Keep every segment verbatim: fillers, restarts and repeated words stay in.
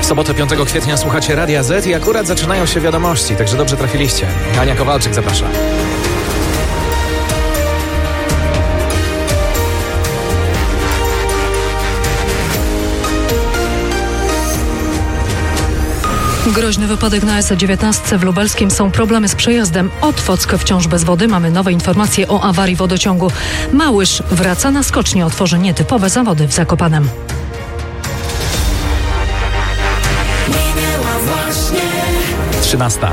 sobotę piątego kwietnia słuchacie Radia Z i akurat zaczynają się wiadomości, także dobrze trafiliście. Ania Kowalczyk zaprasza. Groźny wypadek na S dziewiętnaście w Lubelskim. Są problemy z przejazdem. Otwock wciąż bez wody. Mamy nowe informacje o awarii wodociągu. Małysz wraca na skocznie. Otworzy nietypowe zawody w Zakopanem. trzynasta.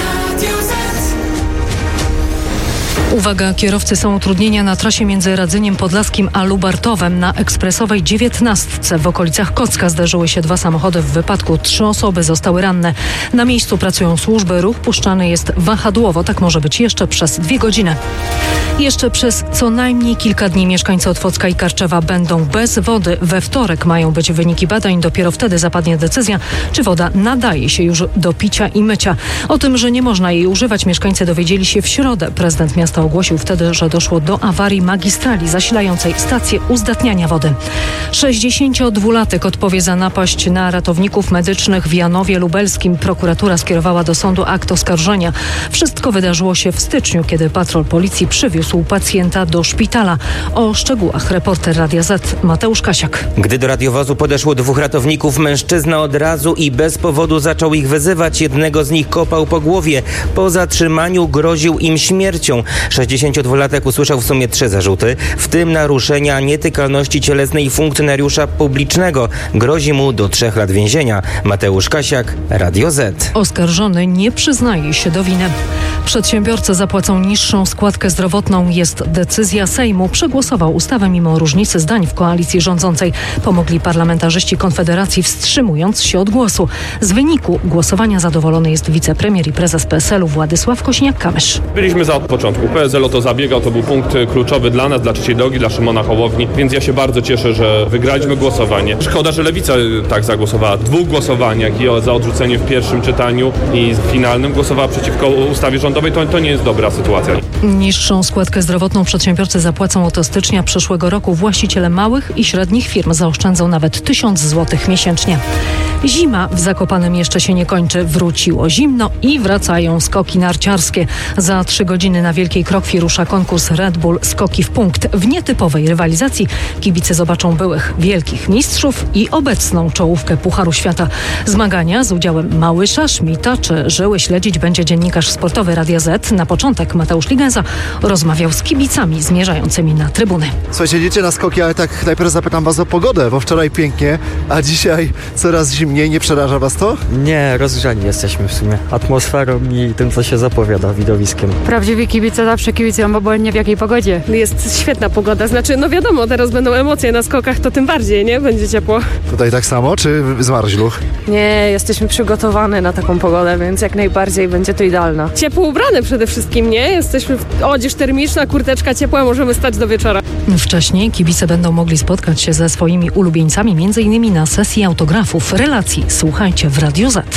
Uwaga, kierowcy, są utrudnienia na trasie między Radzyniem Podlaskim a Lubartowem. Na ekspresowej dziewiętnastce w okolicach Kocka zdarzyły się dwa samochody w wypadku. Trzy osoby zostały ranne. Na miejscu pracują służby. Ruch puszczany jest wahadłowo. Tak może być jeszcze przez dwie godziny. Jeszcze przez co najmniej kilka dni mieszkańcy Otwocka i Karczewa będą bez wody. We wtorek mają być wyniki badań. Dopiero wtedy zapadnie decyzja, czy woda nadaje się już do picia i mycia. O tym, że nie można jej używać, mieszkańcy dowiedzieli się w środę. Prezydent miasta ogłosił wtedy, że doszło do awarii magistrali zasilającej stację uzdatniania wody. sześćdziesięciodwulatek odpowie za napaść na ratowników medycznych w Janowie Lubelskim. Prokuratura skierowała do sądu akt oskarżenia. Wszystko wydarzyło się w styczniu, kiedy patrol policji przywiózł pacjenta do szpitala. O szczegółach reporter Radia Z Mateusz Kasiak. Gdy do radiowozu podeszło dwóch ratowników, mężczyzna od razu i bez powodu zaczął ich wyzywać. Jednego z nich kopał po głowie. Po zatrzymaniu groził im śmiercią. sześćdziesięciodwulatek usłyszał w sumie trzy zarzuty, w tym naruszenia nietykalności cielesnej funkcjonariusza publicznego. Grozi mu do trzech lat więzienia. Mateusz Kasiak, Radio Z. Oskarżony nie przyznaje się do winy. Przedsiębiorcy zapłacą niższą składkę zdrowotną. Jest decyzja Sejmu. Przegłosował ustawę mimo różnicy zdań w koalicji rządzącej. Pomogli parlamentarzyści Konfederacji, wstrzymując się od głosu. Z wyniku głosowania zadowolony jest wicepremier i prezes P S L u Władysław Kosiniak-Kamysz. Byliśmy za od początku. P S L o to zabiegał, to był punkt kluczowy dla nas, dla trzeciej drogi, dla Szymona Hołowni, więc ja się bardzo cieszę, że wygraliśmy głosowanie. Szkoda, że Lewica tak zagłosowała. W dwóch głosowaniach, i za odrzuceniem w pierwszym czytaniu i finalnym, głosowała przeciwko ustawie rządowej. To, to nie jest dobra sytuacja. Niższą składkę zdrowotną przedsiębiorcy zapłacą od stycznia przyszłego roku. Właściciele małych i średnich firm zaoszczędzą nawet tysiąc złotych miesięcznie. Zima w Zakopanem jeszcze się nie kończy. Wróciło zimno i wracają skoki narciarskie. Za trzy godziny na Wielkiej Krokwi rusza konkurs Red Bull Skoki w punkt. W nietypowej rywalizacji kibice zobaczą byłych wielkich mistrzów i obecną czołówkę Pucharu Świata. Zmagania z udziałem Małysza, Szmita czy Żyły śledzić będzie dziennikarz sportowy Radia Z. Na początek Mateusz Ligenza rozmawiał z kibicami zmierzającymi na trybuny. Słuchajcie, jedziecie na skoki, ale tak najpierw zapytam was o pogodę, bo wczoraj pięknie, a dzisiaj coraz zimniej. Nie przeraża was to? Nie, rozgrzani jesteśmy w sumie atmosferą i tym, co się zapowiada, widowiskiem. Prawdziwi kibice zawsze kibicują, obojętnie w jakiej pogodzie. Jest świetna pogoda, znaczy no wiadomo, teraz będą emocje na skokach, to tym bardziej, nie? Będzie ciepło. Tutaj tak samo, czy zmarzluch? Nie, jesteśmy przygotowani na taką pogodę, więc jak najbardziej będzie to idealna. Ciepło ubrane przede wszystkim, nie? Jesteśmy w odzież termiczna, kurteczka ciepła, możemy stać do wieczora. Wcześniej kibice będą mogli spotkać się ze swoimi ulubieńcami, między innymi na sesji autografów. Relacji słuchajcie w Radio Z.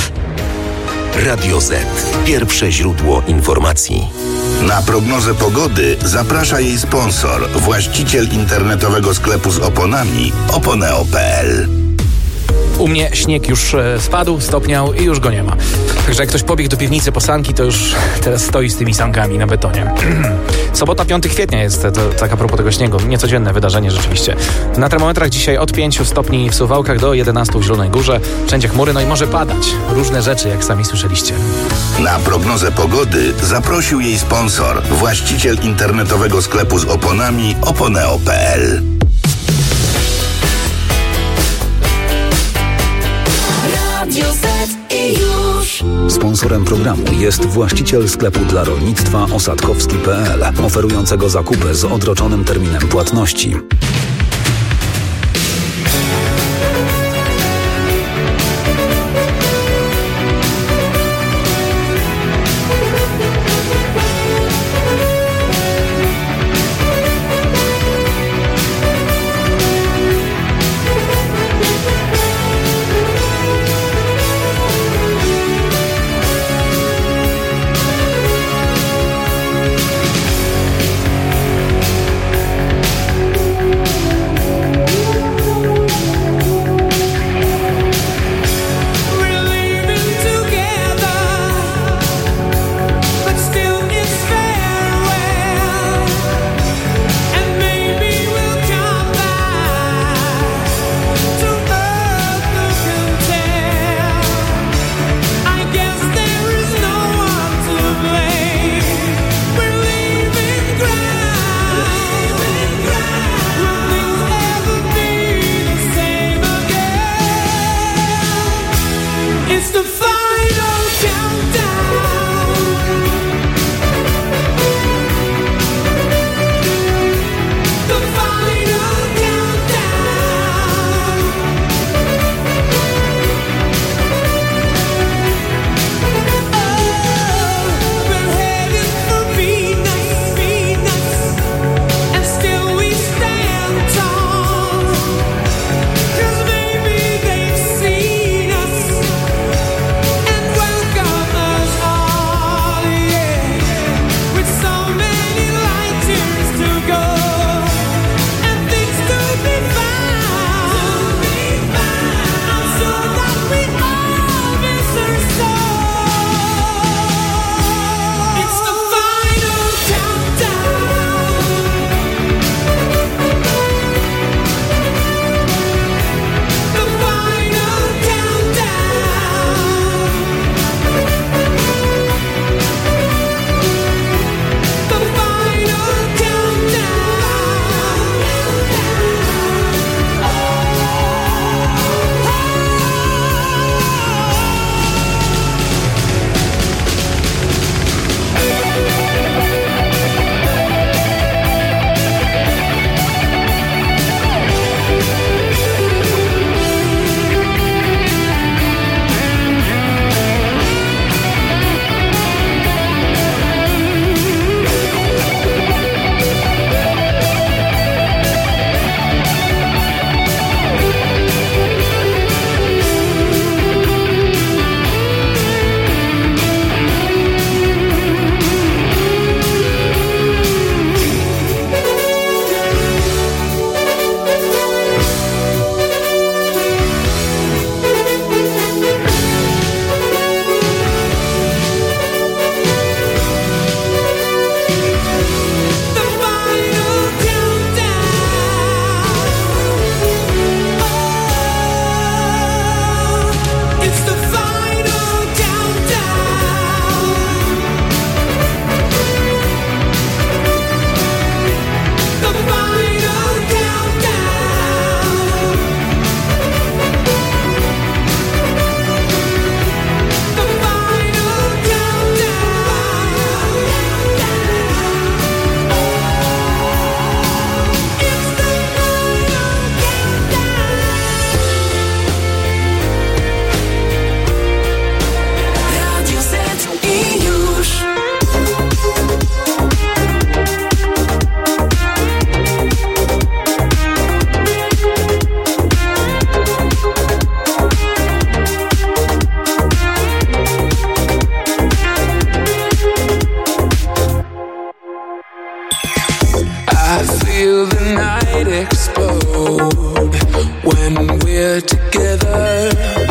Radio Z. Pierwsze źródło informacji. Na prognozę pogody zaprasza jej sponsor, właściciel internetowego sklepu z oponami oponeo kropka p l. U mnie śnieg już spadł, stopniał i już go nie ma. Także jak ktoś pobiegł do piwnicy po sanki, to już teraz stoi z tymi sankami na betonie. Sobota, piątego kwietnia jest, to tak a propos tego śniegu. Niecodzienne wydarzenie rzeczywiście. Na termometrach dzisiaj od pięciu stopni w Suwałkach do jedenastu w Zielonej Górze. Wszędzie chmury, no i może padać. Różne rzeczy, jak sami słyszeliście. Na prognozę pogody zaprosił jej sponsor, właściciel internetowego sklepu z oponami oponeo kropka p l. Sponsorem programu jest właściciel sklepu dla rolnictwa osadkowski kropka p l, oferującego zakupy z odroczonym terminem płatności. we're together.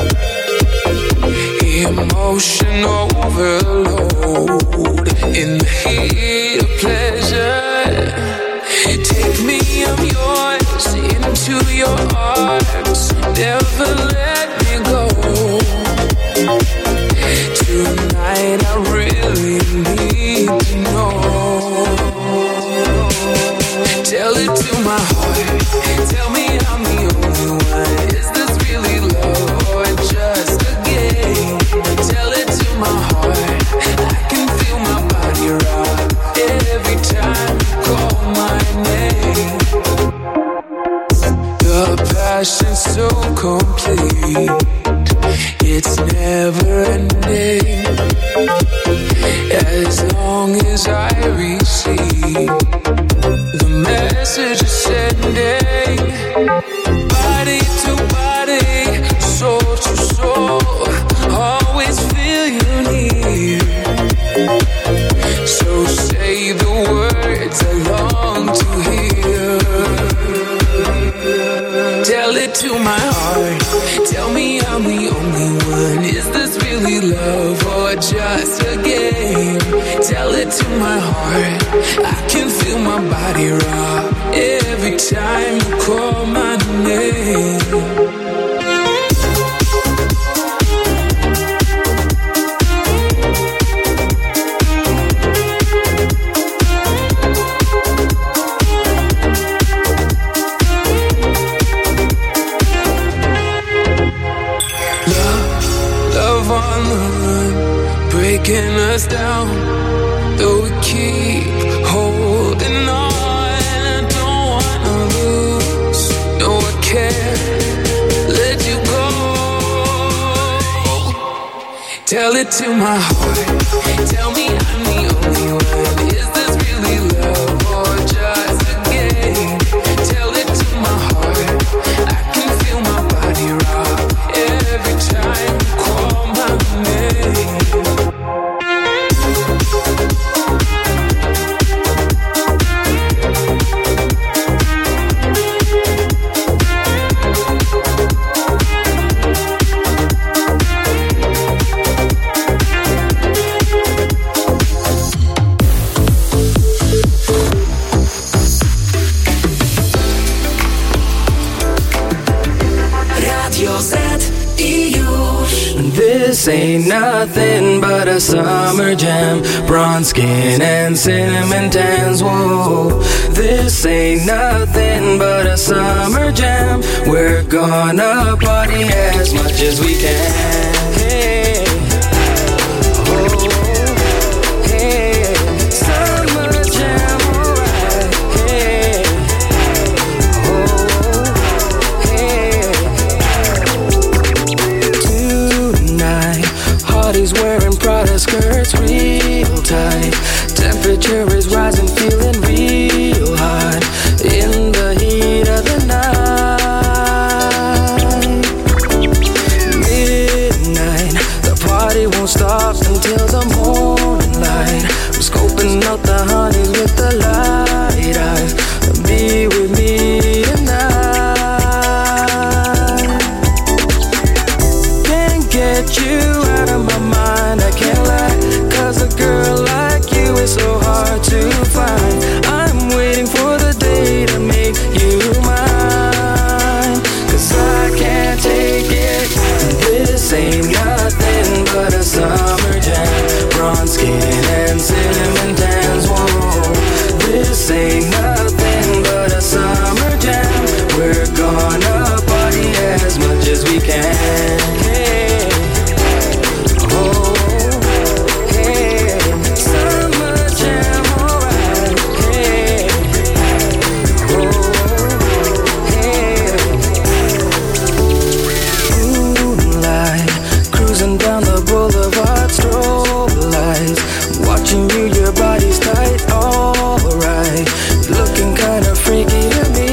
Emotion overload in the heat of pleasure. Take me, I'm yours, into your arms. Never let me go. Tonight I really need to know. Tell it to my heart. Tell me I'm the only one. Is this really love or just a game? Tell it to my heart. I can feel my body rock every time you call my name. The passion's so complete, it's never ending. As long as I receive the message is sending. Body to body, soul to soul, always feel you near. So say the words I long to hear. Tell it to my heart. Tell me I'm the only one. Is this really love or just a game? Tell it to my heart. I can feel my body rock every time you call my name. Breaking us down, though we keep holding on. I don't wanna lose, no I can't let you go. Tell it to my heart, tell me I'm the only one. Is this really love or just a game? Tell it to my heart, I can feel my body rock every time you call my name. This ain't nothing but a summer jam. Bronze skin and cinnamon tans, whoa. This ain't nothing but a summer jam. We're gonna party as much as we can. Hey, oh, hey, summer jam, alright. Hey, oh, hey. Tonight, Hardy's wearing Prada skirts real tight. Temperature is rising, feeling real hot in the heat of the night. Midnight, the party won't stop until the morning light. I'm scoping out the honeys with the light eyes. Be with me tonight. Can't get you out of my mind, I can't lie. Cause a girl like you is so hard to find. I'm waiting for the day to make you mine. Cause I can't take it. This ain't nothing but a summer jam. Bronze skin and cinnamon tans, whoa. This ain't nothing but a summer jam. We're gonna party as much as we can. Hey, oh, hey, summer jam, alright. Hey, oh, hey. Moonlight, cruising down the boulevard, strobe lights. Watching you, your body's tight, alright. Looking kinda freaky to me.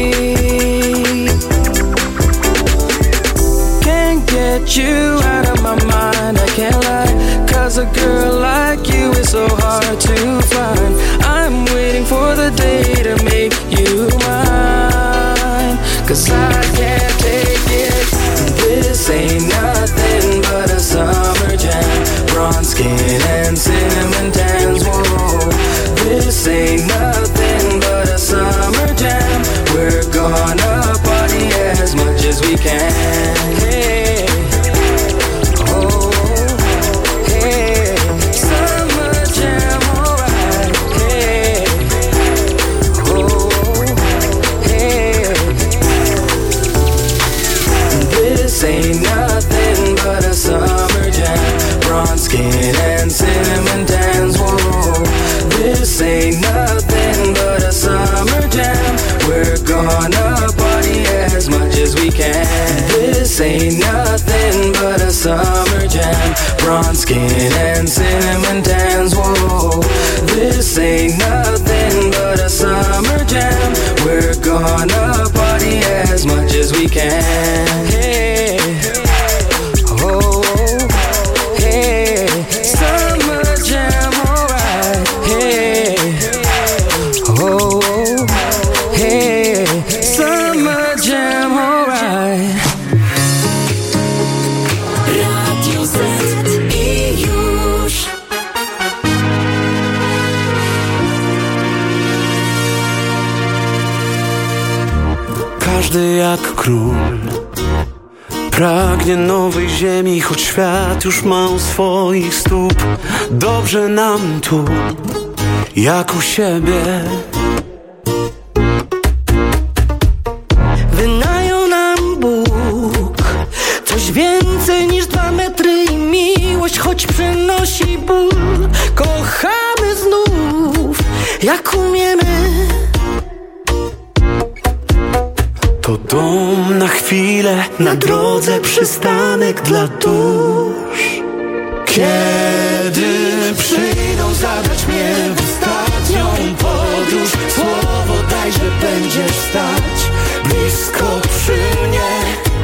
Can't get you out of my mind, I can't lie. Cause a girl like you is so hard to find. I'm waiting for the day to make you mine. Cause I can't take it. Hey, oh, hey, summer jam, alright. Hey, oh, hey, this ain't nothing but a summer jam. Bronze skin and cinnamon tans, whoa. This ain't nothing but a summer jam. We're gonna party as much as we can. This ain't nothing but a summer jam. Bronze skin and cinnamon tans, whoa. This ain't nothing but a summer jam. We're gonna party as much as we can. Hey, oh, hey, summer jam, alright. Hey, oh, hey, summer jam, alright. Radio Z i już. Każdy jak król pragnie nowej ziemi, choć świat już ma u swoich stóp. Dobrze nam tu, jak u siebie. Wynajął nam Bóg coś więcej niż dwa metry i miłość, choć przynosi ból. Kochamy znów, jak umiemy. To dom na chwilę, na drodze przystanek dla dusz. Kiedy przyjdą zabrać mnie w ostatnią podróż, słowo daj, że będziesz stać blisko przy mnie.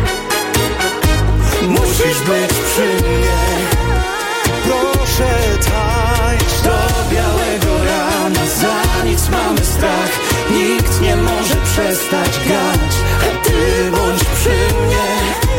Musisz być przy mnie. Proszę tańcz do białego rana, za nic mamy strach. Nikt nie może przestać grać, a ty bądź przy mnie.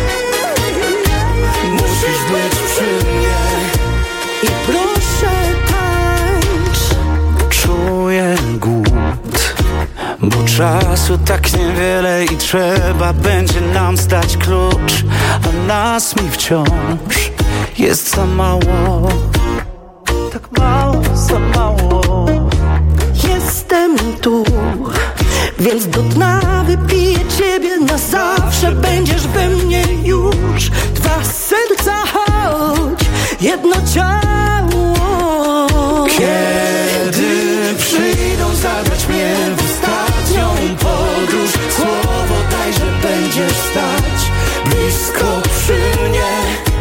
Musisz być przy mnie. I proszę tańcz. Czuję głód, bo czasu tak niewiele i trzeba będzie nam zdać klucz, a nas mi wciąż jest za mało. Tak mało, za mało. Jestem tu, więc do dna wypiję ciebie na zawsze. Będziesz we mnie już. Dwa serca, choć jedno ciało. Kiedy przyjdą zabrać mnie w ostatnią podróż, słowo daj, że będziesz stać blisko przy mnie.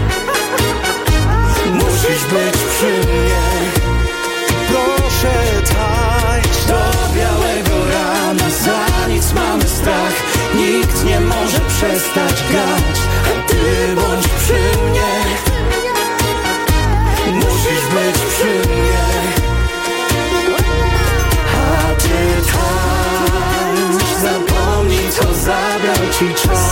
Musisz być przy mnie. Proszę tańcz do białego rana, za nic mamy strach. Nikt nie może przestać grać, a ty bądź przy mnie. Musisz być przy mnie. A ty tańcz, zapomnij co zabrał ci czas.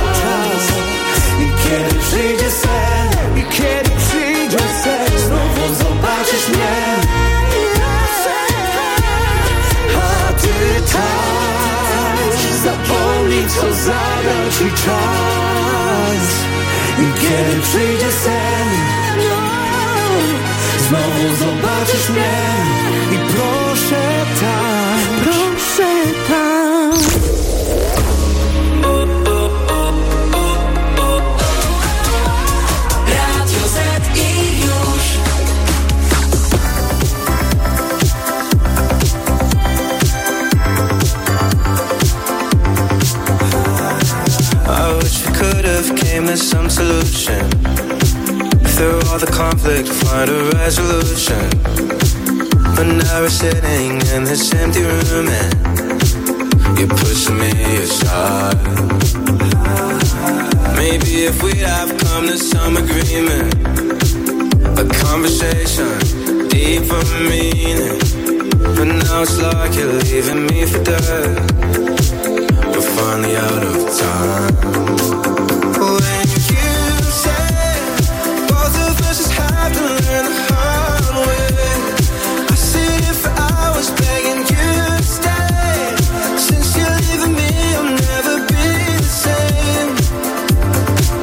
I kiedy przyjdzie sen, i kiedy przyjdzie sen, znowu zobaczysz mnie. A ty tańcz, zapomnij co zabrał ci czas. I kiedy przyjdzie sen, znowu zobaczysz mnie. I proszę tańcz, proszę tańcz. Radio Z i już. I wish we could have came to some solution. Through all the conflict, find a resolution. But now we're sitting in this empty room and you're pushing me aside. Maybe if we'd have come to some agreement, a conversation, deeper meaning. But now it's like you're leaving me for dead. We're finally out of time. When you said both of us just have to learn the hard way, I sit here for hours begging you to stay. Since you're leaving me, I'll never be the same.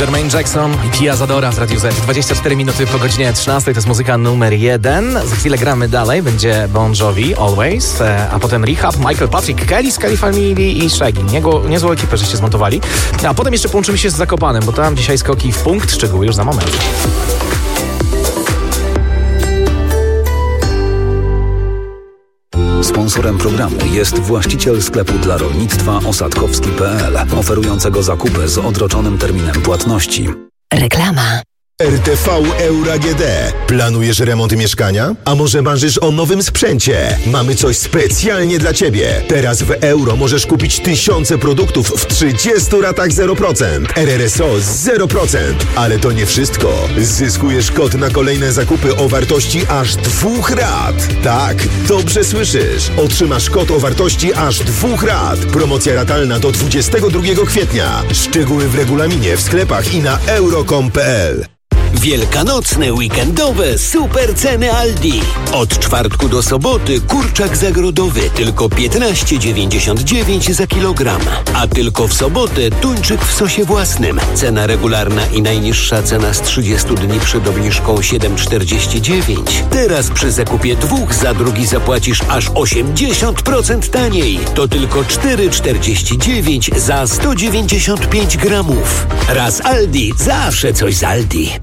Jermaine Jackson i Pia Zadora z Radio Z. dwadzieścia cztery minuty po godzinie trzynastej. To jest muzyka numer jeden. Za chwilę gramy dalej. Będzie Bon Jovi, Always, a potem Rehab, Michael Patrick Kelly z Kelly Family i Shaggy. Niego, niezłą ekipę żeście zmontowali. A potem jeszcze połączymy się z Zakopanem, bo tam dzisiaj skoki w punkt. Szczegóły już za moment. Sponsorem programu jest właściciel sklepu dla rolnictwa osadkowski kropka p l, oferującego zakupy z odroczonym terminem płatności. Reklama. R T V Euro A G D. Planujesz remont mieszkania? A może marzysz o nowym sprzęcie? Mamy coś specjalnie dla Ciebie. Teraz w euro możesz kupić tysiące produktów w trzydziestu ratach zero procent. R R S O zero procent. Ale to nie wszystko. Zyskujesz kod na kolejne zakupy o wartości aż dwóch rat. Tak, dobrze słyszysz. Otrzymasz kod o wartości aż dwóch rat. Promocja ratalna do dwudziestego drugiego kwietnia. Szczegóły w regulaminie, w sklepach i na euro kropka com kropka p l. Wielkanocne, weekendowe super ceny Aldi. Od czwartku do soboty kurczak zagrodowy tylko piętnaście dziewięćdziesiąt dziewięć za kilogram. A tylko w sobotę tuńczyk w sosie własnym. Cena regularna i najniższa cena z trzydziestu dni przed obniżką siedem czterdzieści dziewięć. Teraz przy zakupie dwóch za drugi zapłacisz aż osiemdziesiąt procent taniej. To tylko cztery czterdzieści dziewięć za sto dziewięćdziesiąt pięć gramów. Raz Aldi, zawsze coś z Aldi.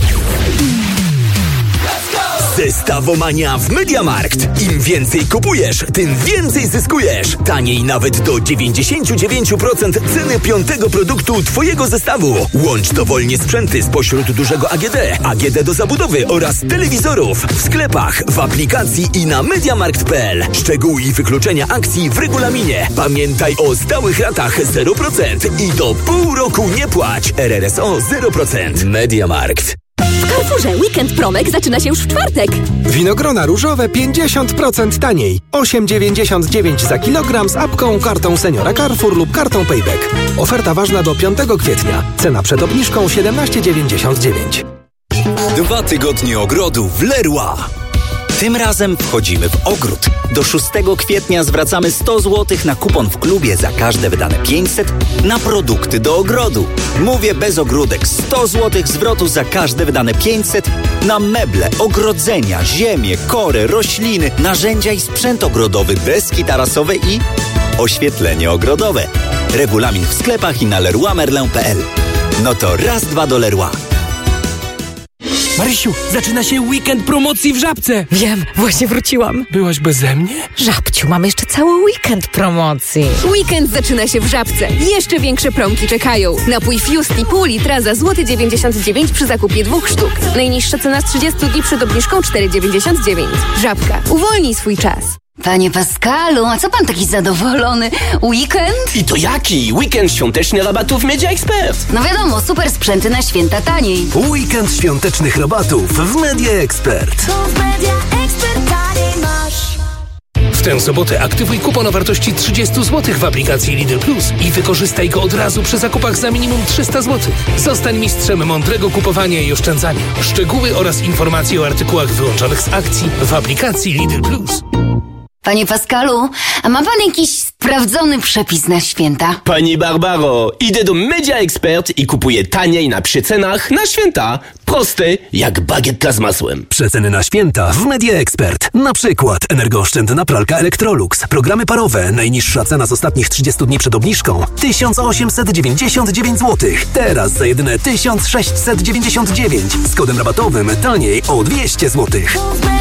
Zestawomania w MediaMarkt. Im więcej kupujesz, tym więcej zyskujesz. Taniej nawet do dziewięćdziesiąt dziewięć procent ceny piątego produktu Twojego zestawu. Łącz dowolnie sprzęty spośród dużego A G D, A G D do zabudowy oraz telewizorów w sklepach, w aplikacji i na mediamarkt kropka p l. Szczegóły i wykluczenia akcji w regulaminie. Pamiętaj o stałych ratach zero procent i do pół roku nie płać. R R S O zero procent. MediaMarkt. W Carrefourze Weekend Promek zaczyna się już w czwartek. Winogrona różowe pięćdziesiąt procent taniej. osiem dziewięćdziesiąt dziewięć za kilogram z apką, kartą Seniora Carrefour lub kartą Payback. Oferta ważna do piątego kwietnia. Cena przed obniżką siedemnaście dziewięćdziesiąt dziewięć. Dwa tygodnie ogrodu w Leroy. Tym razem wchodzimy w ogród. Do szóstego kwietnia zwracamy sto złotych na kupon w klubie za każde wydane pięćset na produkty do ogrodu. Mówię bez ogródek. sto złotych zwrotu za każde wydane pięćset na meble, ogrodzenia, ziemię, kory, rośliny, narzędzia i sprzęt ogrodowy, deski tarasowe i oświetlenie ogrodowe. Regulamin w sklepach i na leroy merlin kropka p l. No to raz, dwa do Leroy. Marysiu, zaczyna się weekend promocji w Żabce. Wiem, właśnie wróciłam. Byłaś beze mnie? Żabciu, mam jeszcze cały weekend promocji. Weekend zaczyna się w Żabce. Jeszcze większe promki czekają. Napój Fusti pół litra za złoty dziewięćdziesiąt dziewięć przy zakupie dwóch sztuk. Najniższa cena z trzydziestu dni przed obniżką cztery dziewięćdziesiąt dziewięć. Żabka. Uwolnij swój czas. Panie Pascalu, a co pan taki zadowolony? Weekend? I to jaki? Weekend świąteczny rabatów Media Expert. No wiadomo, super sprzęty na święta taniej. Weekend świątecznych rabatów w Media Expert. W Media Expert taniej masz. W tę sobotę aktywuj kupon o wartości trzydzieści złotych w aplikacji Lidl Plus i wykorzystaj go od razu przy zakupach za minimum trzysta złotych. Zostań mistrzem mądrego kupowania i oszczędzania. Szczegóły oraz informacje o artykułach wyłączonych z akcji w aplikacji Lidl Plus. Panie Pascalu, a ma pan jakiś sprawdzony przepis na święta? Pani Barbaro, idę do Media Expert i kupuję taniej na przecenach na święta. Proste jak bagietka z masłem. Przeceny na święta w Media Expert. Na przykład energooszczędna pralka Electrolux. Programy parowe. Najniższa cena z ostatnich trzydziestu dni przed obniżką tysiąc osiemset dziewięćdziesiąt dziewięć złotych. Teraz za jedyne tysiąc sześćset dziewięćdziesiąt dziewięć. Z kodem rabatowym taniej o dwieście złotych.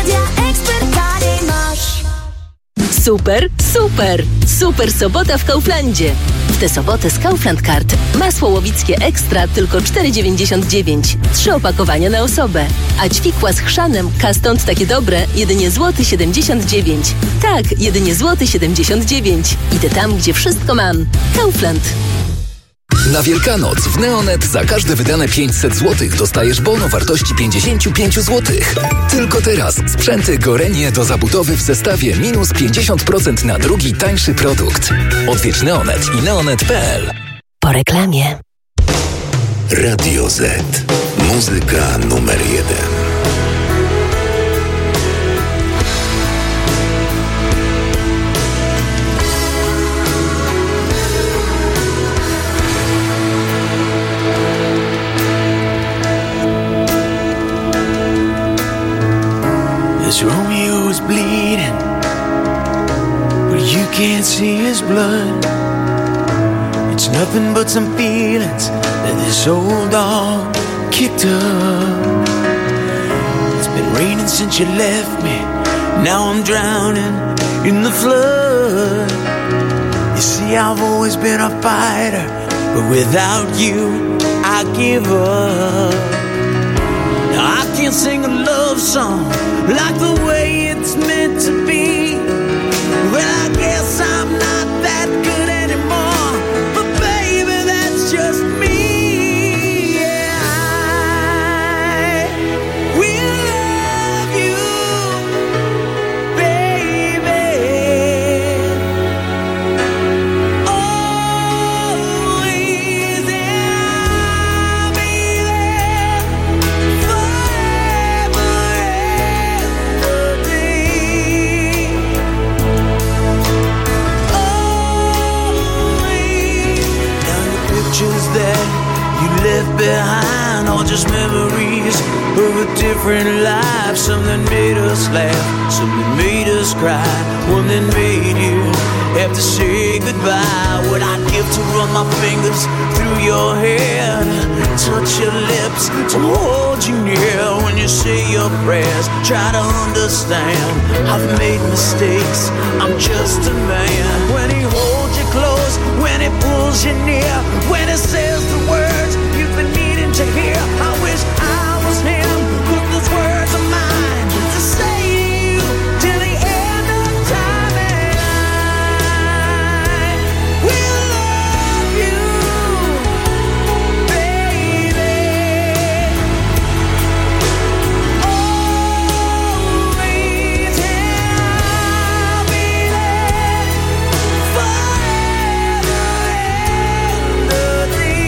Super, super, super sobota w Kauflandzie. W tę sobotę z Kaufland Card masło łowickie ekstra tylko cztery dziewięćdziesiąt dziewięć. Trzy opakowania na osobę. A ćwikła z chrzanem Kastąd takie dobre jedynie złoty siedemdziesiąt dziewięć. Tak, jedynie złoty siedemdziesiąt dziewięć. Idę tam, gdzie wszystko mam. Kaufland. Na Wielkanoc w Neonet za każde wydane pięćset złotych dostajesz bon o wartości pięćdziesiąt pięć złotych. Tylko teraz sprzęty Gorenie do zabudowy w zestawie minus pięćdziesiąt procent na drugi tańszy produkt. Odwiedź Neonet i neonet kropka p l. Po reklamie. Radio Z. Muzyka numer jeden. Yes, Romeo's bleeding, but you can't see his blood. It's nothing but some feelings that this old dog kicked up. It's been raining since you left me. Now I'm drowning in the flood. You see, I've always been a fighter, but without you, I give up. Now I can't sing a love song like the way it's meant to be. Well, I guess I'm not that good anymore, but baby, that's just me. Yeah, I will love you, baby, always, and I'll be there forever and a day. Pictures that you left behind, all just memories of a different life. Something made us laugh, something made us cry, one that made you have to say goodbye. What I'd give to run my fingers through your hair, touch your lips, to hold you near when you say your prayers. Try to understand, I've made mistakes, I'm just a man. When he holds you close, when he pulls you near, when he says the words you've been needing to hear, I wish I was him, 'cause those words are mine to say to you till the end of time. And I will love you, baby, always, and I'll be there forever and a day.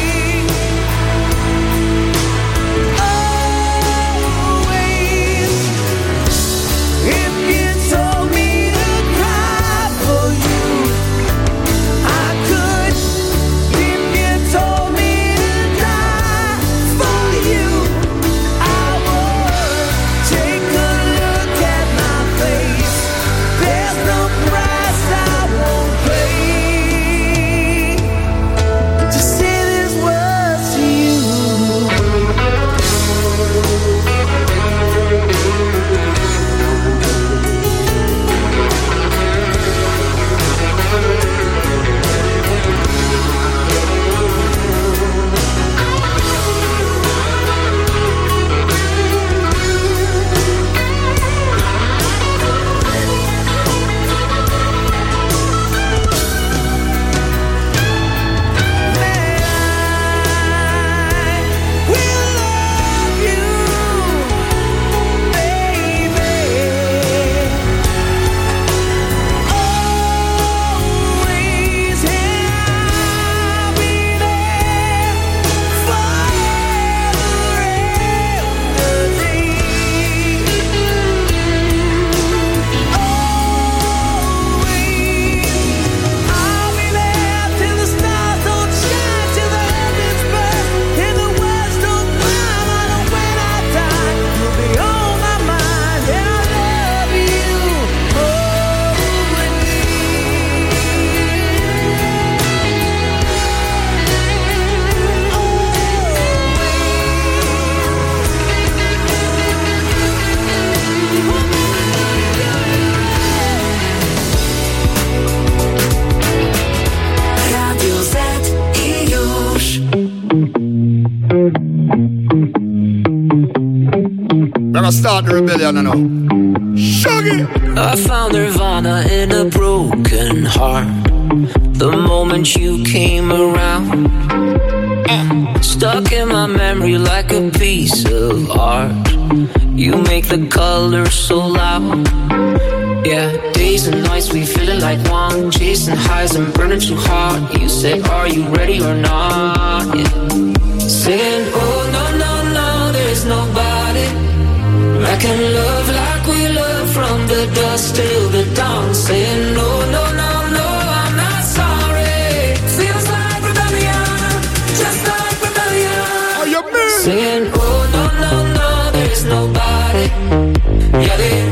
Always. If you told me to cry for you, I could. If you told me to die for you, I would. Take a look at my face. There's no price I won't pay to say these words to you. We'll love you, baby, always, and I'll be there forever and a day. Always, I'll be there till the stars don't shine, till the heavens burst, and the words don't climb. I know when I die, you'll be on my mind, and I love you Radio Z i już. Gonna start the rebellion now. Shuggy! I found nirvana in a broken heart the moment you came around. Stuck in my memory like a piece of art. You make the colors so loud. Yeah, days and nights we feeling like one, chasing highs and burning too hard. You said, are you ready or not? Yeah. Saying, oh no, no, no, there's nobody I can love like we love from the dusk till the dawn. Saying, no, no, no, no, I'm not sorry. Feels like rebellion, just like rebellion. Are you mean? Saying, oh no, no, no, there's nobody. Yeah, they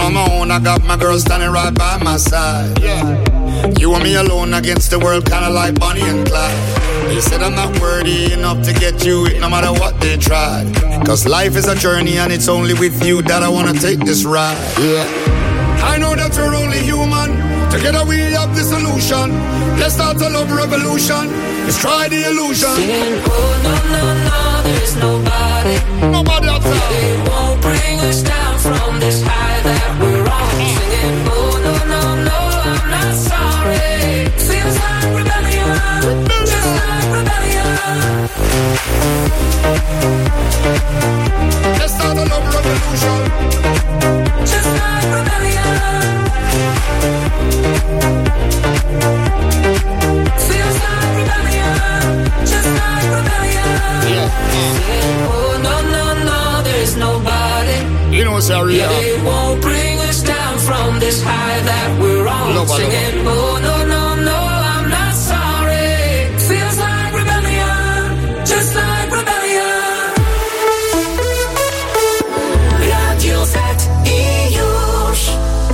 on my own, I got my girl standing right by my side. Yeah. You and me alone against the world, kinda like Bonnie and Clyde. They said I'm not worthy enough to get you it, no matter what they tried. Cause life is a journey and it's only with you that I wanna take this ride. Yeah. I know that we're only human. Together we have the solution. Let's start a love revolution. Let's try the illusion. Singing, oh no, no, no, there's nobody. Nobody outside. They won't bring us down from this high that we're on. Singing, oh no, no, no, I'm not sorry. Feels like rebellion, just like rebellion. Let's start a love revolution. Just like rebellion. Feels like rebellion, just like rebellion. Yeah. Yeah. Oh no, no, no, there's nobody. You know, sorry. Yeah, they won't bring us down from this high that we're on. Nobody. Singing, oh no, no, no, I'm not sorry. Feels like rebellion, just like rebellion. Radio Z i już.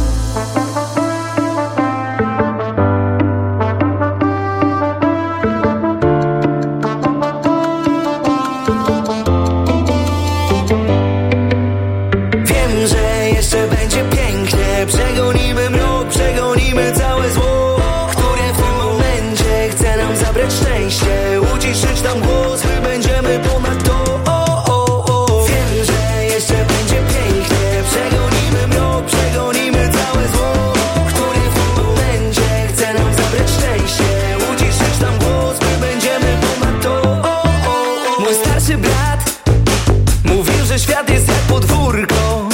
Wiem, że jeszcze będzie pięknie. Przegonimy mrok, przegonimy całe zło, które w tym momencie chce nam zabrać szczęście. Uciszyć tam głos, my będziemy ponad to. O, o, o. Wiem, że jeszcze będzie pięknie. Przegonimy mrok, przegonimy całe zło, które w tym momencie chce nam zabrać szczęście. Uciszyć tam głos, my będziemy ponad to. O, o, o. Mój starszy brat mówił, że świat jest jak podwórko.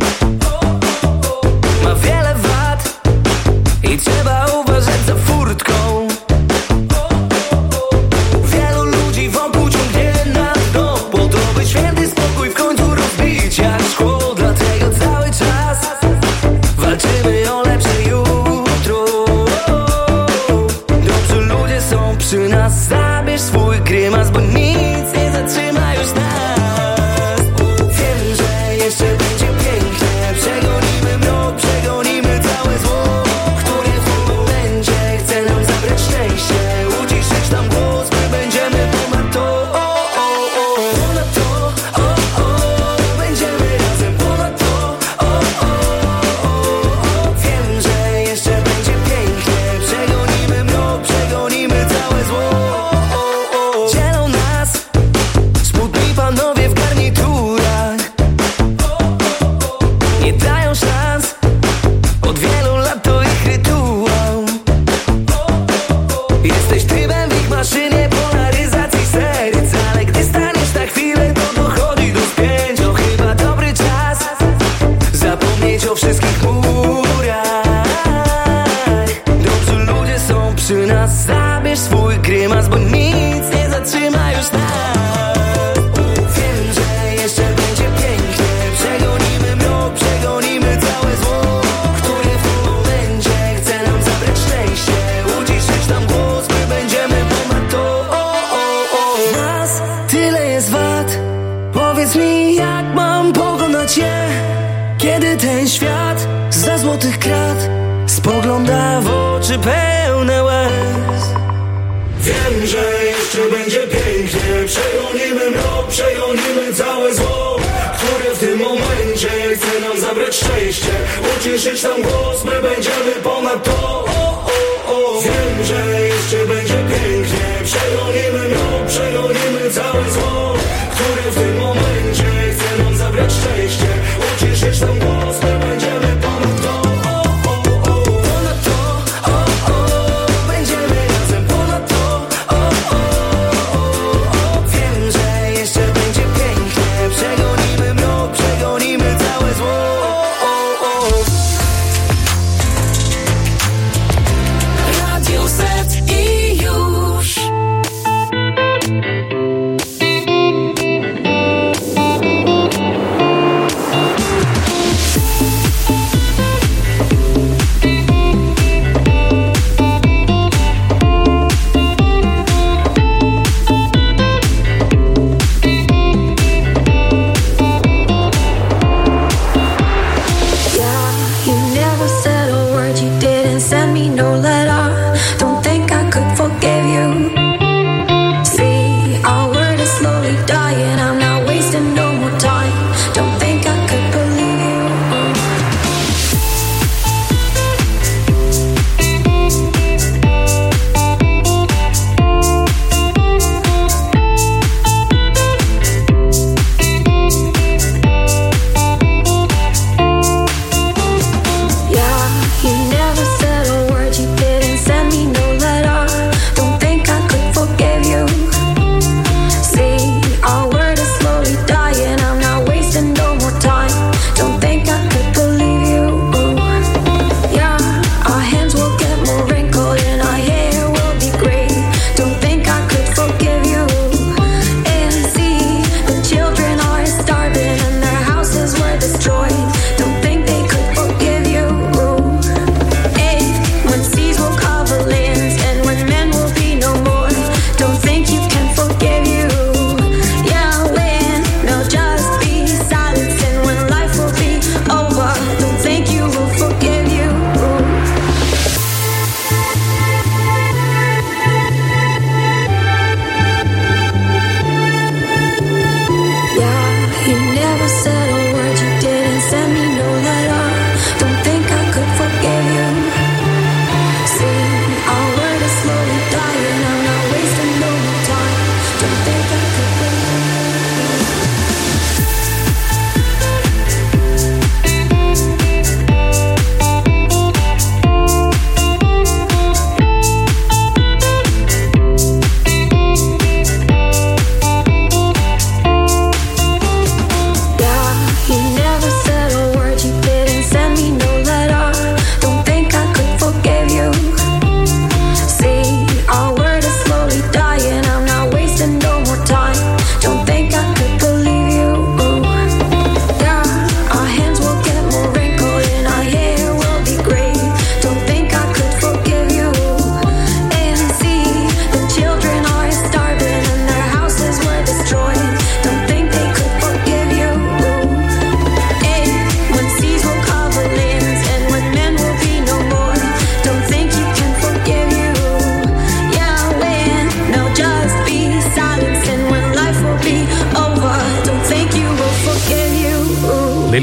Ma wiele wad i trzeba uważać za furtką. Wielu ludzi wokół ciągnie na dno, po to by święty spokój w końcu rozbić jak szkło. Dlatego cały czas walczymy o lepsze jutro. Dobrzy ludzie są przy nas. Zabierz swój grymas, bo nic nie zatrzyma już nas. Wiem, że jeszcze będzie pięknie. Przegonimy mrok, przegonimy całe zło, które w tym momencie chce nam zabrać szczęście. Uciszyć tam głos, my będziemy ponad to. O, o, o. Ponad to, o, o. Będziemy razem ponad to. O, o, o, o. Wiem, że jeszcze będzie pięknie. Przegonimy mrok, przegonimy całe zło. O, o, o. Dzielą nas smutni panowie w garniturach. Nie dają szans, od wielu lat to ich rytuał. Jesteś trybem w ich maszynie polaryzacji serc, ale gdy staniesz na chwilę, to dochodzi do spięć. To chyba dobry czas zapomnieć o wszystkich murach. Dobrzy ludzie są przy nas. Zabierz swój grymas, bo nic nie zatrzyma już nas. Wiem, że jeszcze będzie pięknie. Przegonimy mrok, przegonimy całe zło, które w tym momencie chce nam zabrać szczęście. Uciszyć tam głos, my będziemy ponad to. O, o, o. Nas tyle jest wad. Powiedz mi, jak mam pokonać je, kiedy ten świat za złotych krat spogląda w oczy pełne łez. Wiem, że jeszcze będzie pięknie. Przegonimy mrok, przegonimy całe zło, które w tym momencie chce nam zabrać szczęście. Uciszyć tam głos, my będziemy ponad to. O, o, o. Wiem, że jeszcze będzie pięknie. Przegonimy mrok, przegonimy całe zło, które w tym momencie chce nam zabrać szczęście. Uciszyć tam głos, my będziemy ponad to. O, o, o. Ponad to, o, o. Będziemy razem ponad to. O, o, o, o. Wiem, że jeszcze będzie pięknie. Przegonimy mrok, przegonimy całe zło. O, o, o. Radio Z i już.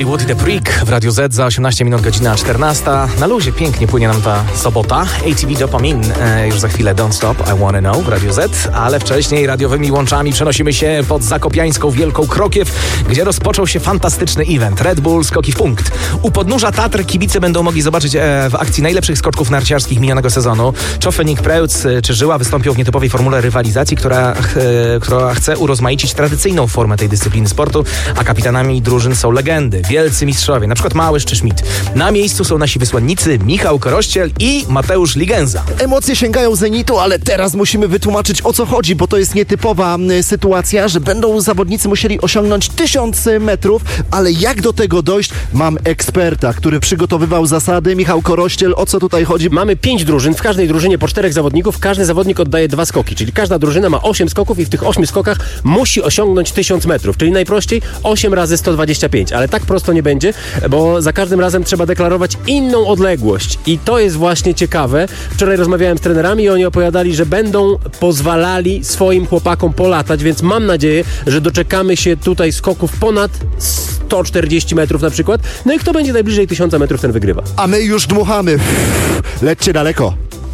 Wood i The Freak w Radiu Z za osiemnaście minut, godzina czternasta. Na luzie pięknie płynie nam ta sobota. A T V Dopamine, e, już za chwilę Don't Stop, I Wanna Know w Radiu Z, ale wcześniej radiowymi łączami przenosimy się pod zakopiańską Wielką Krokiew, gdzie rozpoczął się fantastyczny event Red Bull Skoki w punkt. U podnóża Tatr kibice będą mogli zobaczyć e, w akcji najlepszych skoczków narciarskich minionego sezonu. Czofenik Preutz e, czy Żyła wystąpią w nietypowej formule rywalizacji, która, e, która chce urozmaicić tradycyjną formę tej dyscypliny sportu, a kapitanami drużyn są legendy, wielcy mistrzowie, na przykład Małysz czy Schmidt. Na miejscu są nasi wysłannicy Michał Korościel i Mateusz Ligenza. Emocje sięgają zenitu, ale teraz musimy wytłumaczyć, o co chodzi, bo to jest nietypowa y, sytuacja, że będą zawodnicy musieli osiągnąć tysiąc metrów, ale jak do tego dojść? Mam eksperta, który przygotowywał zasady. Michał Korościel, o co tutaj chodzi? Mamy pięć drużyn, w każdej drużynie po czterech zawodników, każdy zawodnik oddaje dwa skoki, czyli każda drużyna ma osiem skoków i w tych ośmiu skokach musi osiągnąć tysiąc metrów, czyli najprościej osiem razy sto dwadzieścia pięć, ale tak prosto nie będzie, bo za każdym razem trzeba deklarować inną odległość i to jest właśnie ciekawe. Wczoraj rozmawiałem z trenerami i oni opowiadali, że będą pozwalali swoim chłopakom polatać, więc mam nadzieję, że doczekamy się tutaj skoków ponad sto czterdzieści metrów na przykład, no i kto będzie najbliżej tysiąca metrów, ten wygrywa. A my już dmuchamy. Lećcie daleko.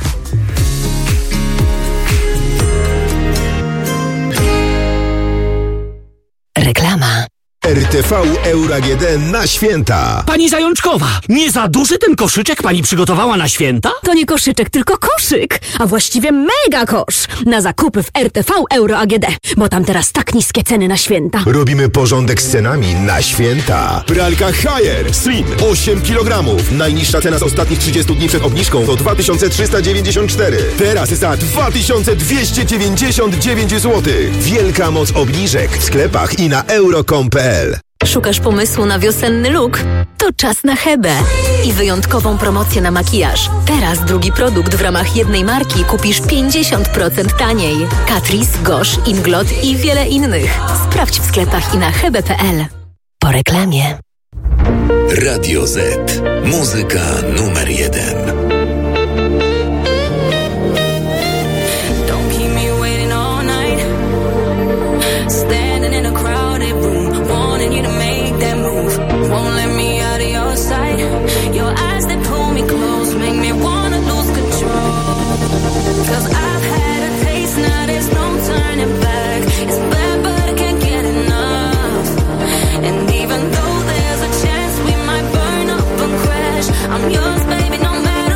Reklama. R T V Euro A G D na święta. Pani Zajączkowa, nie za duży ten koszyczek pani przygotowała na święta? To nie koszyczek, tylko koszyk, a właściwie mega kosz na zakupy w R T V Euro A G D, bo tam teraz tak niskie ceny na święta. Robimy porządek z cenami na święta. Pralka Haier Slim osiem kilogramów. Najniższa cena z ostatnich trzydziestu dni przed obniżką to dwa tysiące trzysta dziewięćdziesiąt cztery. Teraz za dwa tysiące dwieście dziewięćdziesiąt dziewięć złotych. Wielka moc obniżek w sklepach i na euro kropka com kropka p l. Szukasz pomysłu na wiosenny look? To czas na Hebę i wyjątkową promocję na makijaż. Teraz drugi produkt w ramach jednej marki kupisz pięćdziesiąt procent taniej. Catrice, Gosh, Inglot i wiele innych. Sprawdź w sklepach i na hebe kropka p l. Po reklamie. Radio Z. Muzyka numer jeden. You to make that move, won't let me out of your sight. Your eyes that pull me close, make me wanna lose control. Cause I've had a taste, now there's no turning back. It's bad but I can't get enough. And even though there's a chance we might burn up and crash, I'm yours baby no matter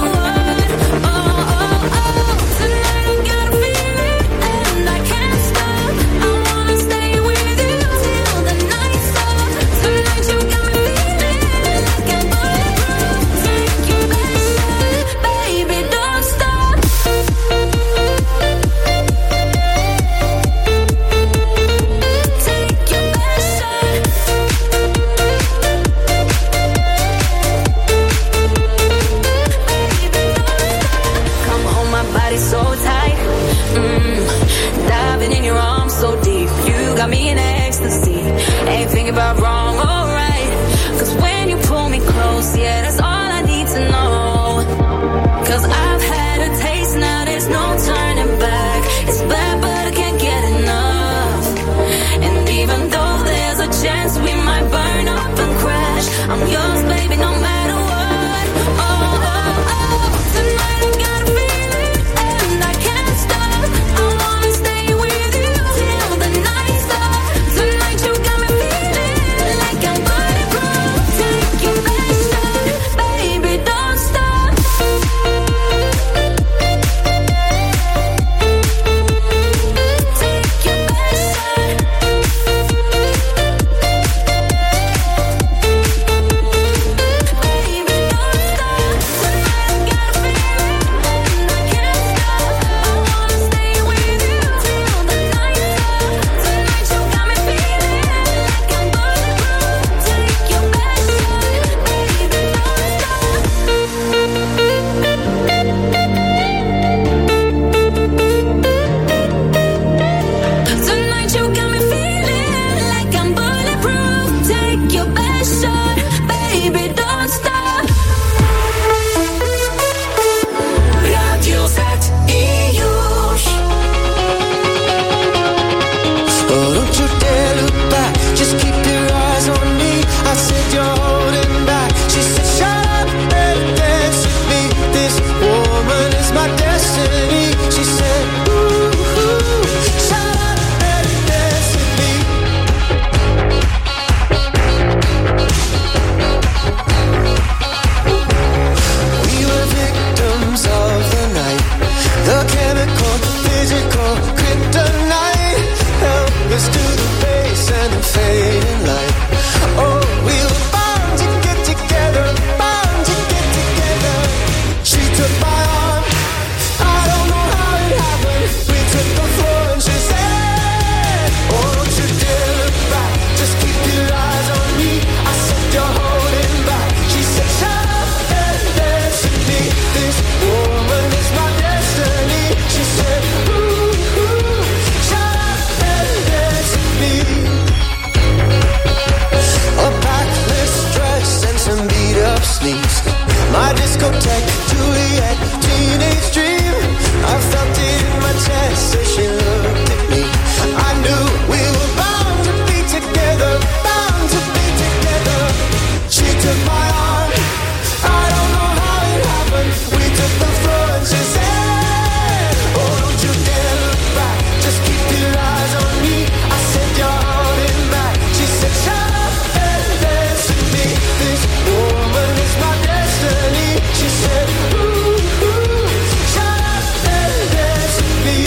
love sneaks. My discotheque, Juliet, teenage dream. I felt it in my chest as she looked at me. I knew we were bound to be together, bound to be together. She took my arm, I don't know how it happened. We took the floor and she said, oh, don't you dare look back, just keep your eyes on me. I said, you're holding back. She said, shut up and dance with me. This woman is my destiny. She said, ooh, ooh, shut up and dance with me.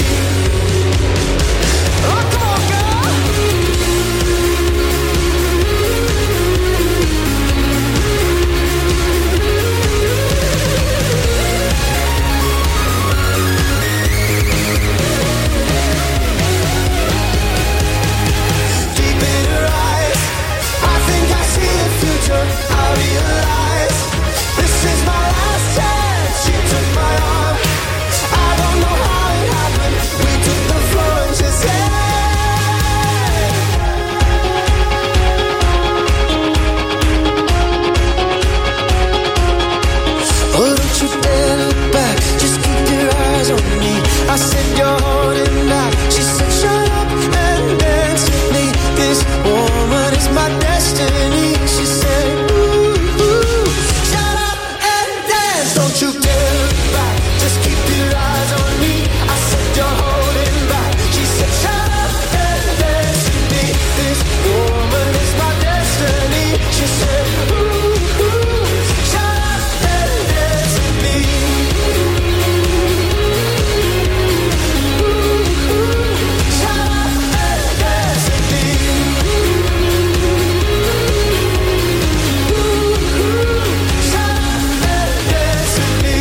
Oh, come on, girl. Deep in her eyes, I think I see the future. I realize this is my last chance. She took my arm, I don't know how it happened. We took the floor and she said, oh, don't you dare look back, just keep your eyes on me. I said, you're holding back. She said, shut up and dance with me. This woman is my destiny. She said, ooh, ooh, shut up and dance. Don't you dare look back, just keep your eyes on me. I said, you're holding back. She said, shut up and dance with me. This woman is my destiny. She said, ooh, ooh, shut up and dance with me. Ooh, ooh, shut up and dance with me. Ooh, ooh, shut up and dance with me.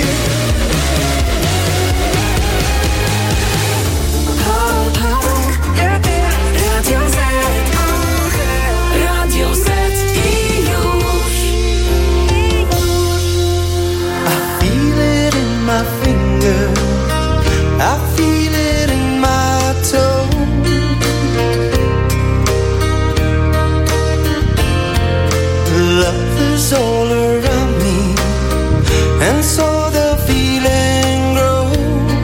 Radio Z, Radio Z i już. I feel it in my finger, I feel it in my toe. Love is all around me, and so the feeling grows.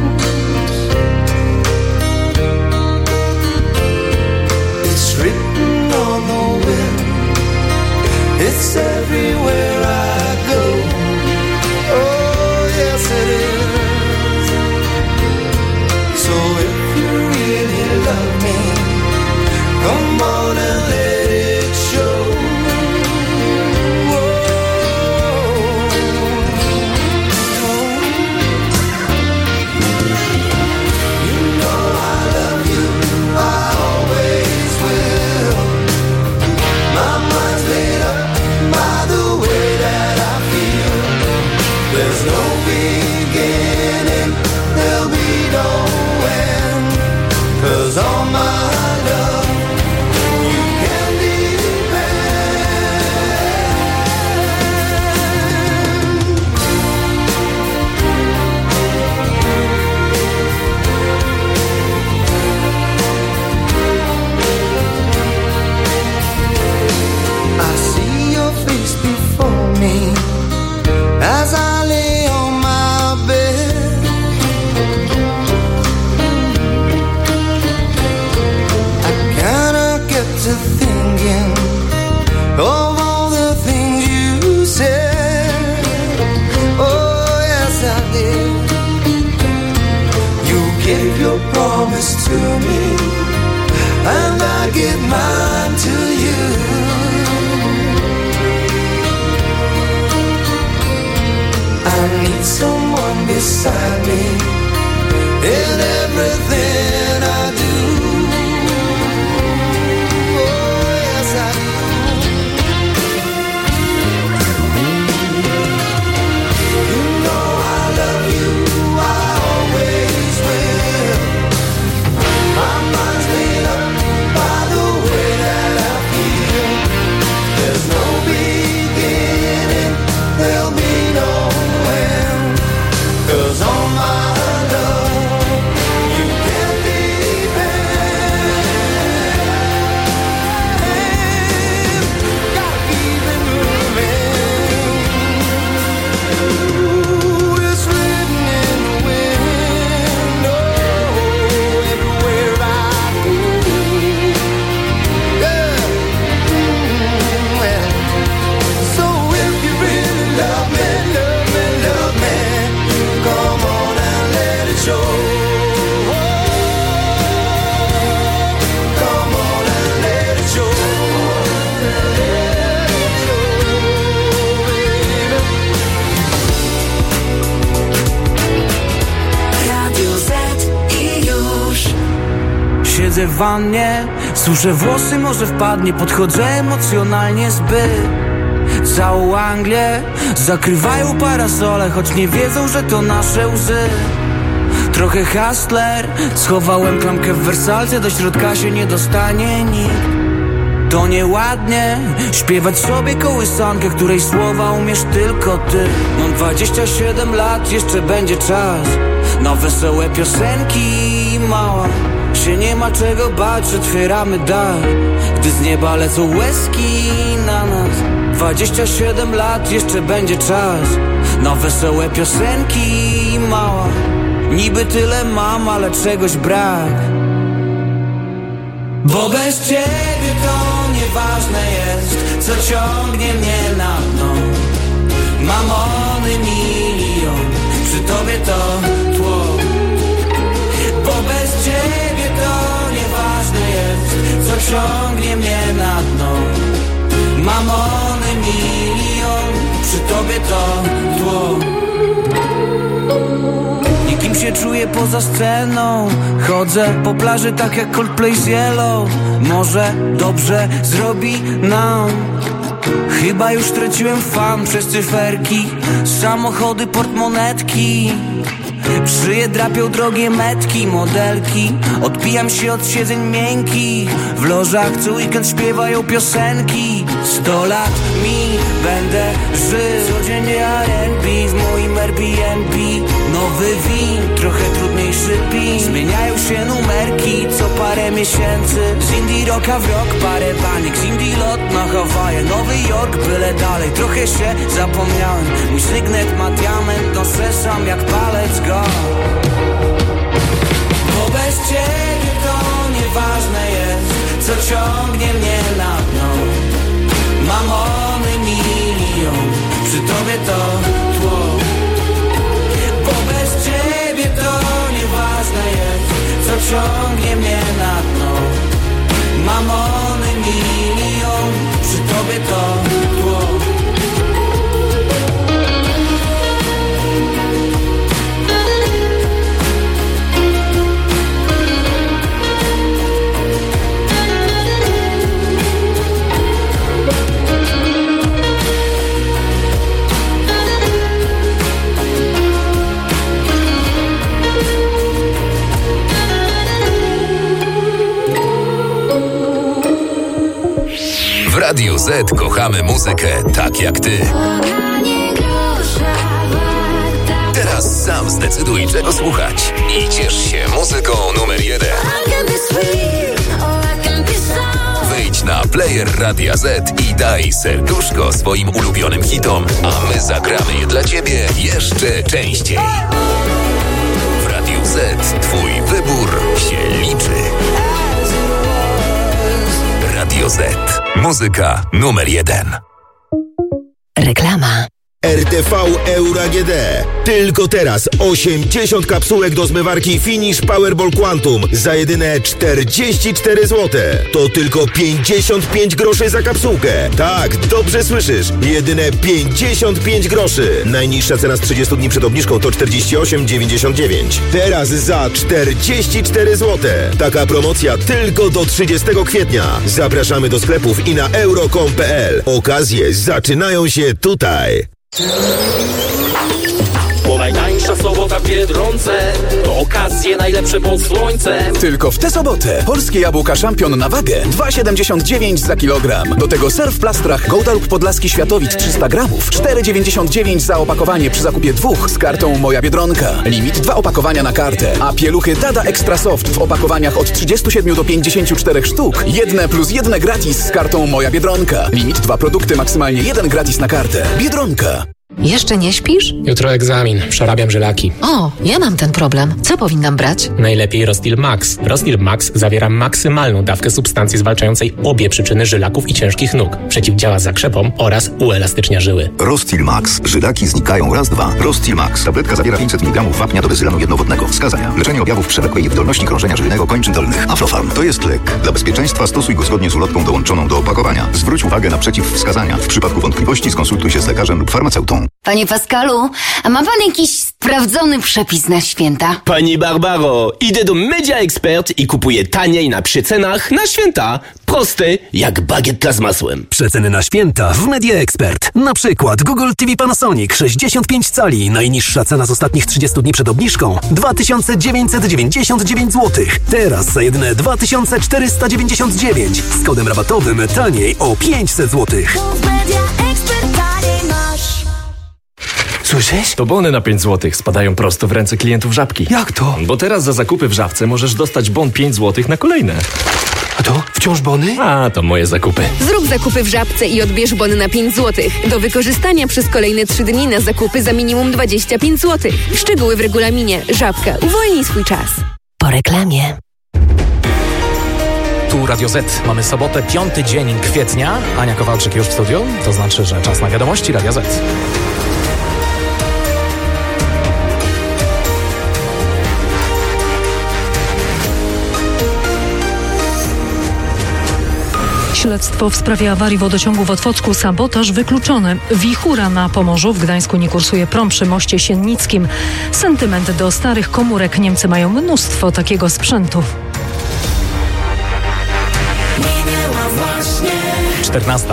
It's written on the wind, it's everywhere I go. Oh, yes it is. So if you really love me, come on and let it show. You know I love you, I always will. My mind's made up by the way that I feel. There's no beginning, there'll be no end. 'Cause all my love, you can depend. I see your face before me as I lay on my bed. I kinda get to thinking of all the things you said. Oh, yes, I did. You gave your promise to me, and I give mine to you. I need someone beside me in everything I do. Oh, yes, I do. You know I love you, I always will. My mind's made up by the way that I feel. There's no beginning, there'll be no end. 'Cause all my love, you can Siedzę w wannie, suszę włosy, może wpadnie. Podchodzę emocjonalnie zbyt. Całą Anglię zakrywają parasole, choć nie wiedzą, że to nasze łzy. Trochę hustler, schowałem klamkę w wersalce. Do środka się nie dostanie nikt. To nieładnie śpiewać sobie kołysankę, której słowa umiesz tylko ty. Mam dwadzieścia siedem lat, jeszcze będzie czas na wesołe piosenki. Mała, się nie ma czego bać, otwieramy dach, gdy z nieba lecą łezki na nas. Dwadzieścia siedem lat, jeszcze będzie czas na wesołe piosenki. Mała, niby tyle mam, ale czegoś brak. Bo bez ciebie to nieważne jest, co ciągnie mnie na dno. Mamony milion, przy tobie to tło. Bo bez ciebie to nieważne jest, co ciągnie mnie na dno. Mamony milion, przy tobie to tło. Nikim się czuję poza sceną. Chodzę po plaży tak jak Coldplay z Yellow. Może dobrze zrobi nam. Chyba już straciłem fan przez cyferki, samochody, portmonetki. Szyję drapią drogie metki, modelki. Odbijam się od siedzeń miękkich. W lożach co weekend śpiewają piosenki. Sto lat mi będę żył. Codziennie R and B w moim Airbnb. Nowy win, trochę trudniejszy pin. Zmieniają się numerki co parę miesięcy. Z indie rocka w rock, parę baniek. Z indie lot na Hawaje, Nowy Jork, byle dalej. Trochę się zapomniałem. Mój sygnet ma diament, noszę sam jak palec go. Bo bez ciebie to nieważne jest, co ciągnie mnie na dno. Mamony milion, przy tobie to tło. Bo bez ciebie to nieważne jest, co ciągnie mnie na dno. Mamony milion, przy tobie to tło. W Radiu Z kochamy muzykę tak jak ty. Teraz sam zdecyduj, czego słuchać i ciesz się muzyką numer jeden. Wejdź na player Radia Z i daj serduszko swoim ulubionym hitom, a my zagramy je dla ciebie jeszcze częściej. W Radiu Z twój wybór się liczy. Radio Z. Muzyka numer jeden. Reklama. R T V Euro A G D. Tylko teraz osiemdziesiąt kapsułek do zmywarki Finish Powerball Quantum za jedyne czterdzieści cztery złote. To tylko pięćdziesiąt pięć groszy za kapsułkę. Tak, dobrze słyszysz. Jedyne pięćdziesiąt pięć groszy. Najniższa cena z trzydziestu dni przed obniżką to czterdzieści osiem dziewięćdziesiąt dziewięć. Teraz za czterdzieści cztery złote. Taka promocja tylko do trzydziestego kwietnia. Zapraszamy do sklepów i na euro kropka com kropka p l. Okazje zaczynają się tutaj. Bo najtańsza sobota w Biedronce to okazje najlepsze pod słońcem. Tylko w tę sobotę polskie jabłka szampion na wagę dwa siedemdziesiąt dziewięć za kilogram. Do tego ser w plastrach Gołdalp Podlaski Światowit trzysta gramów, cztery dziewięćdziesiąt dziewięć za opakowanie przy zakupie dwóch z kartą Moja Biedronka. Limit dwa opakowania na kartę, a pieluchy Dada Extra Soft w opakowaniach od trzydziestu siedmiu do pięćdziesięciu czterech sztuk. Jedne plus jedne gratis z kartą Moja Biedronka. Limit dwa produkty, maksymalnie jeden gratis na kartę. Biedronka. Jeszcze nie śpisz? Jutro egzamin, przerabiam żylaki. O, ja mam ten problem. Co powinnam brać? Najlepiej Rostil Max. Rostil Max zawiera maksymalną dawkę substancji zwalczającej obie przyczyny żylaków i ciężkich nóg. Przeciwdziała zakrzepom oraz uelastycznia żyły. Rostil Max. Żylaki znikają raz, dwa. Rostil Max. Tabletka zawiera pięćset miligramów wapnia do bezylanu jednowodnego. Wskazania. Leczenie objawów przewlekłej niewydolności krążenia żylnego kończyn dolnych. Aflofarm. To jest lek. Dla bezpieczeństwa stosuj go zgodnie z ulotką dołączoną do opakowania. Zwróć uwagę na przeciwwskazania. W przypadku wątpliwości skonsultuj się z lekarzem lub farmaceutą. Panie Pascalu, a ma pan jakiś sprawdzony przepis na święta? Pani Barbaro, idę do Media Expert i kupuję taniej na przecenach na święta. Prosty jak bagietka z masłem. Przeceny na święta w Media Expert. Na przykład Google T V Panasonic sześćdziesiąt pięć cali. Najniższa cena z ostatnich trzydziestu dni przed obniżką dwa tysiące dziewięćset dziewięćdziesiąt dziewięć złotych. Teraz za jedyne dwa tysiące czterysta dziewięćdziesiąt dziewięć. Z kodem rabatowym taniej o pięćset złotych. Słyszysz? To bony na pięć złotych spadają prosto w ręce klientów Żabki. Jak to? Bo teraz za zakupy w Żabce możesz dostać bon pięć złotych na kolejne. A to wciąż bony? A, to moje zakupy. Zrób zakupy w Żabce i odbierz bony na pięć złotych. Do wykorzystania przez kolejne trzy dni na zakupy za minimum dwadzieścia pięć złotych. Szczegóły w regulaminie. Żabka. Uwolnij swój czas. Po reklamie. Tu Radio Z. Mamy sobotę, piąty dzień kwietnia. Ania Kowalczyk już w studiu. To znaczy, że czas na wiadomości Radia Z. Śledztwo w sprawie awarii wodociągu w Otwocku. Sabotaż wykluczony. Wichura na Pomorzu. W Gdańsku nie kursuje prom przy moście Siennickim. Sentyment do starych komórek. Niemcy mają mnóstwo takiego sprzętu. czternasta.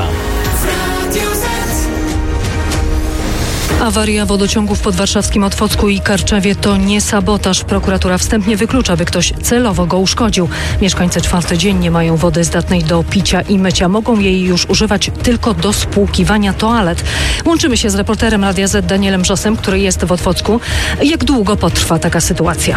Awaria wodociągów w podwarszawskim Otwocku i Karczewie to nie sabotaż. Prokuratura wstępnie wyklucza, by ktoś celowo go uszkodził. Mieszkańcy czwarty dzień nie mają wody zdatnej do picia i mycia. Mogą jej już używać tylko do spłukiwania toalet. Łączymy się z reporterem Radia Z Danielem Brzosem, który jest w Otwocku. Jak długo potrwa taka sytuacja?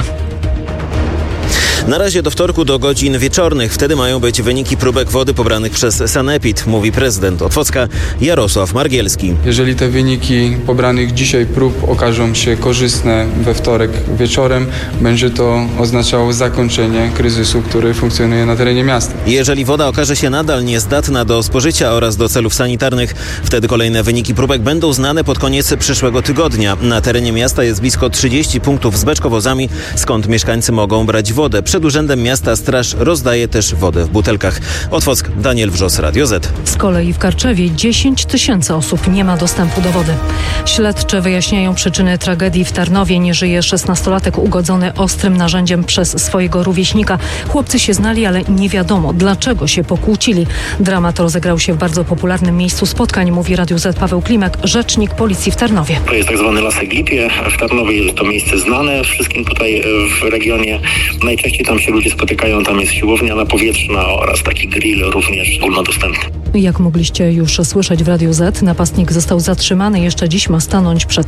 Na razie do wtorku do godzin wieczornych. Wtedy mają być wyniki próbek wody pobranych przez Sanepid, mówi prezydent Otwocka Jarosław Margielski. Jeżeli te wyniki pobranych dzisiaj prób okażą się korzystne we wtorek wieczorem, będzie to oznaczało zakończenie kryzysu, który funkcjonuje na terenie miasta. Jeżeli woda okaże się nadal niezdatna do spożycia oraz do celów sanitarnych, wtedy kolejne wyniki próbek będą znane pod koniec przyszłego tygodnia. Na terenie miasta jest blisko trzydzieści punktów z beczkowozami, skąd mieszkańcy mogą brać wodę. Przed Urzędem Miasta straż rozdaje też wodę w butelkach. Otwock, Daniel Wrzos, Radio Z. Z kolei w Karczewie dziesięć tysięcy osób nie ma dostępu do wody. Śledczy wyjaśniają przyczyny tragedii w Tarnowie. Nie żyje szesnastolatek ugodzony ostrym narzędziem przez swojego rówieśnika. Chłopcy się znali, ale nie wiadomo, dlaczego się pokłócili. Dramat rozegrał się w bardzo popularnym miejscu spotkań, mówi Radiu Z Paweł Klimek, rzecznik policji w Tarnowie. To jest tak zwany Lasek Lipie. W Tarnowie jest to miejsce znane wszystkim tutaj w regionie. Najczęściej tam się ludzie spotykają, tam jest siłownia napowietrzna oraz taki grill również ogólnodostępny. Jak mogliście już słyszeć w Radiu Z, napastnik został zatrzymany. Jeszcze dziś ma stanąć przed